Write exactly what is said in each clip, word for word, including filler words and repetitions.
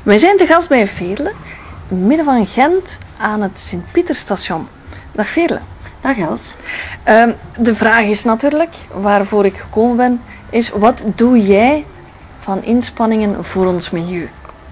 Wij zijn te gast bij Veerle, in het midden van Gent, aan het Sint-Pieterstation. Dag Veerle. Dag Els. Uh, de vraag is natuurlijk, waarvoor ik gekomen ben, is wat doe jij van inspanningen voor ons milieu?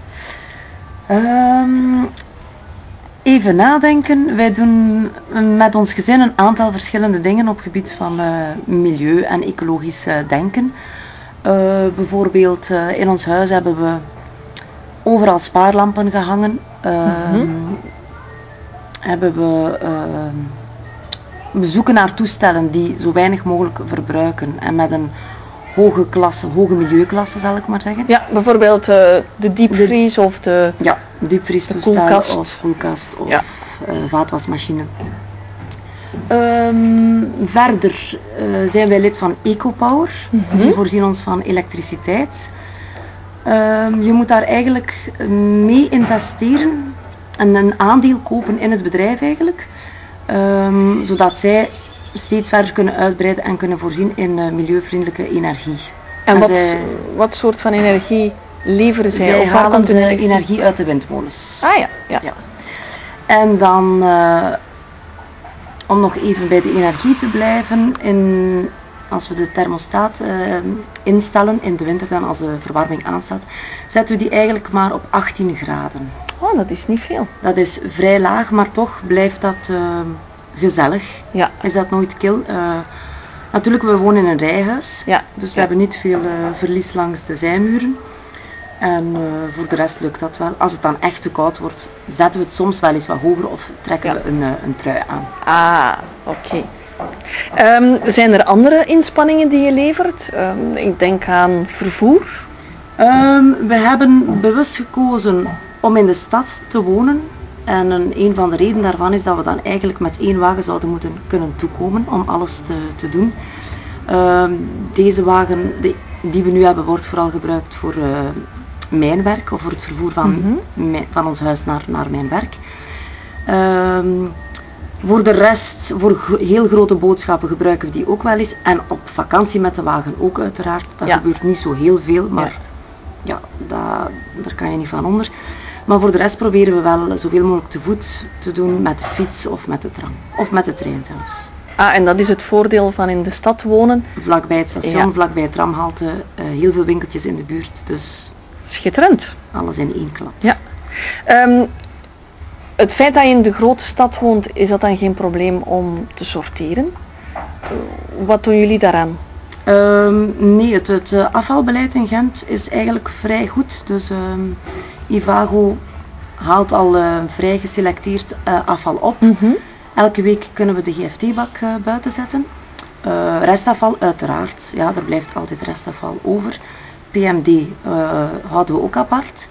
Um, even nadenken. Wij doen met ons gezin een aantal verschillende dingen op het gebied van uh, milieu en ecologisch uh, denken. Uh, bijvoorbeeld uh, in ons huis hebben we overal spaarlampen gehangen. Uh, mm-hmm. Hebben we, uh, we zoeken naar toestellen die zo weinig mogelijk verbruiken en met een hoge klasse, hoge milieuklasse zal ik maar zeggen. Ja, bijvoorbeeld uh, de diepvries de, of de, ja, diepvriestoestel koelkast. of koelkast of ja. uh, vaatwasmachine. Um, verder uh, zijn wij lid van EcoPower, mm-hmm. die voorzien ons van elektriciteit. Um, je moet daar eigenlijk mee investeren en een aandeel kopen in het bedrijf eigenlijk, um, zodat zij steeds verder kunnen uitbreiden en kunnen voorzien in uh, milieuvriendelijke energie. En, en wat, zij, wat soort van energie leveren zij? Zij of halen komt de energie? energie uit de windmolens. Ah ja, ja. ja. En dan, uh, om nog even bij de energie te blijven, in, als we de thermostaat uh, instellen in de winter, dan als de verwarming aanstaat, zetten we die eigenlijk maar op achttien graden. Oh, dat is niet veel. Dat is vrij laag, maar toch blijft dat uh, gezellig. Ja. Is dat nooit kil? Uh, natuurlijk, we wonen in een rijhuis, ja. dus we ja. hebben niet veel uh, verlies langs de zijmuren. En uh, voor de rest lukt dat wel. Als het dan echt te koud wordt, zetten we het soms wel eens wat hoger of trekken ja. we een, uh, een trui aan. Ah, oké. Okay. Um, zijn er andere inspanningen die je levert? Um, ik denk aan vervoer. Um, we hebben bewust gekozen om in de stad te wonen. En een, een van de redenen daarvan is dat we dan eigenlijk met één wagen zouden moeten kunnen toekomen om alles te, te doen. Um, deze wagen de, die we nu hebben wordt vooral gebruikt voor uh, mijn werk of voor het vervoer van, mm-hmm. mijn, van ons huis naar, naar mijn werk. Um, voor de rest, voor g- heel grote boodschappen gebruiken we die ook wel eens. En op vakantie met de wagen ook uiteraard. Dat ja. gebeurt niet zo heel veel, maar ja, ja dat, daar kan je niet van onder. Maar voor de rest proberen we wel zoveel mogelijk te voet te doen met de fiets of met de tram. Of met de trein zelfs. Ah, en dat is het voordeel van in de stad wonen? Vlakbij het station, ja. vlakbij het tramhalte, uh, heel veel winkeltjes in de buurt. Dus schitterend. Alles in één klap. Ja. Um, het feit dat je in de grote stad woont, is dat dan geen probleem om te sorteren? Uh, wat doen jullie daaraan? Um, nee, het, het uh, afvalbeleid in Gent is eigenlijk vrij goed. Dus um, Ivago haalt al uh, vrij geselecteerd uh, afval op. Mm-hmm. Elke week kunnen we de G F T-bak uh, buiten zetten. Uh, restafval uiteraard, ja, er blijft altijd restafval over. P M D uh, houden we ook apart.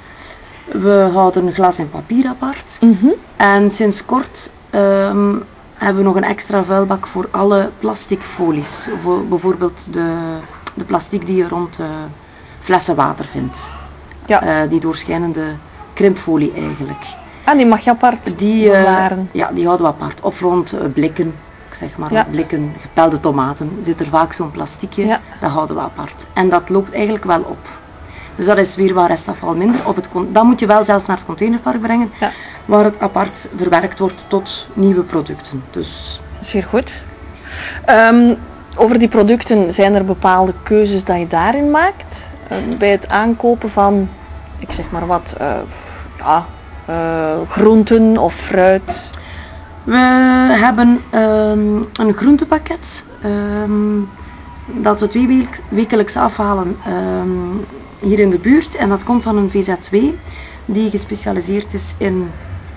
We houden glas en papier apart. Mm-hmm. En sinds kort um, hebben we nog een extra vuilbak voor alle plastic folies. Voor bijvoorbeeld de, de plastic die je rond uh, flessen water vindt. Ja. Uh, die doorschijnende krimpfolie eigenlijk. Ah, die mag je apart die, uh, bewaren. Ja, die houden we apart. Of rond uh, blikken, zeg maar, ja. blikken gepelde tomaten. Zit er vaak zo'n plasticje, ja. dat houden we apart. En dat loopt eigenlijk wel op. Dus dat is weer waar restafval minder. Op het con- dat moet je wel zelf naar het containerpark brengen, ja. waar het apart verwerkt wordt tot nieuwe producten. Dus. Zeer goed. Um, over die producten, zijn er bepaalde keuzes dat je daarin maakt? Uh, bij het aankopen van, ik zeg maar wat, uh, ja, uh, groenten of fruit? We hebben um, een groentepakket um, dat we twee week, wekelijks afhalen um, hier in de buurt. En dat komt van een V Z W die gespecialiseerd is in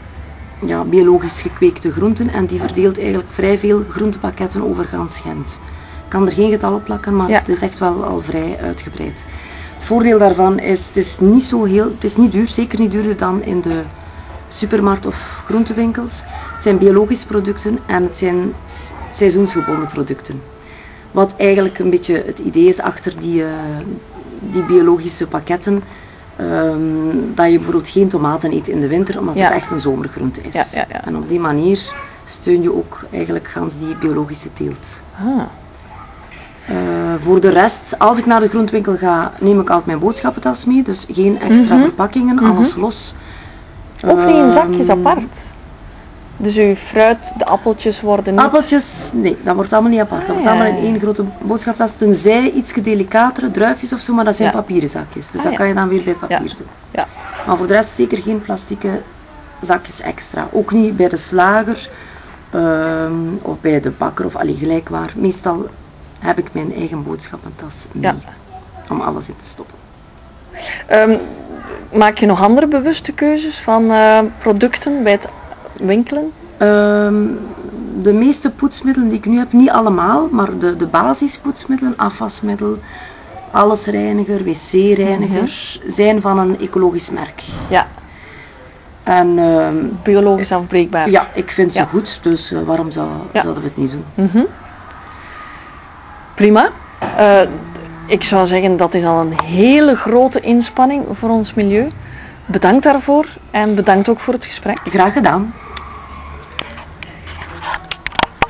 ja, biologisch gekweekte groenten. En die verdeelt eigenlijk vrij veel groentepakketten over gans Gent. Ik kan er geen getal op plakken, maar ja. het is echt wel al vrij uitgebreid. Het voordeel daarvan is, het is niet zo heel, het is niet duur, zeker niet duurder dan in de supermarkt of groentewinkels. Het zijn biologische producten en het zijn seizoensgebonden producten. Wat eigenlijk een beetje het idee is achter die, uh, die biologische pakketten. Um, dat je bijvoorbeeld geen tomaten eet in de winter, omdat ja. het echt een zomergroente is. Ja, ja, ja. En op die manier steun je ook eigenlijk gans die biologische teelt. Ah. voor de rest, als ik naar de groentewinkel ga, neem ik altijd mijn boodschappentas mee. Dus geen extra Mhm. verpakkingen, Mhm. alles los. Ook niet in Ehm, zakjes apart. Dus uw fruit, de appeltjes worden niet... Appeltjes, nee, dat wordt allemaal niet apart. Dat Ah, wordt ja, allemaal in ja. één grote boodschaptas. Tenzij iets gedelicatere druifjes of zo, maar dat zijn Ja. papieren zakjes. Dus Ah, dat ja. kan je dan weer bij papier Ja. doen. Ja. Maar voor de rest zeker geen plastieke zakjes extra. Ook niet bij de slager ehm, of bij de bakker of allee, gelijk waar. Meestal heb ik mijn eigen boodschappentas mee Ja. om alles in te stoppen. Ehm, maak je nog andere bewuste keuzes van eh, producten bij het winkelen? Ehm, de meeste poetsmiddelen die ik nu heb, niet allemaal, maar de, de basispoetsmiddelen, afwasmiddel, allesreiniger, wc-reiniger, zijn van een ecologisch merk. Ja, En ehm, biologisch afbreekbaar. ja, ik vind ze Ja. goed, dus eh, waarom zou, Ja. zouden we het niet doen? Mhm. Prima. Eh, ik zou zeggen dat is al een hele grote inspanning voor ons milieu. Bedankt daarvoor en bedankt ook voor het gesprek. Graag gedaan.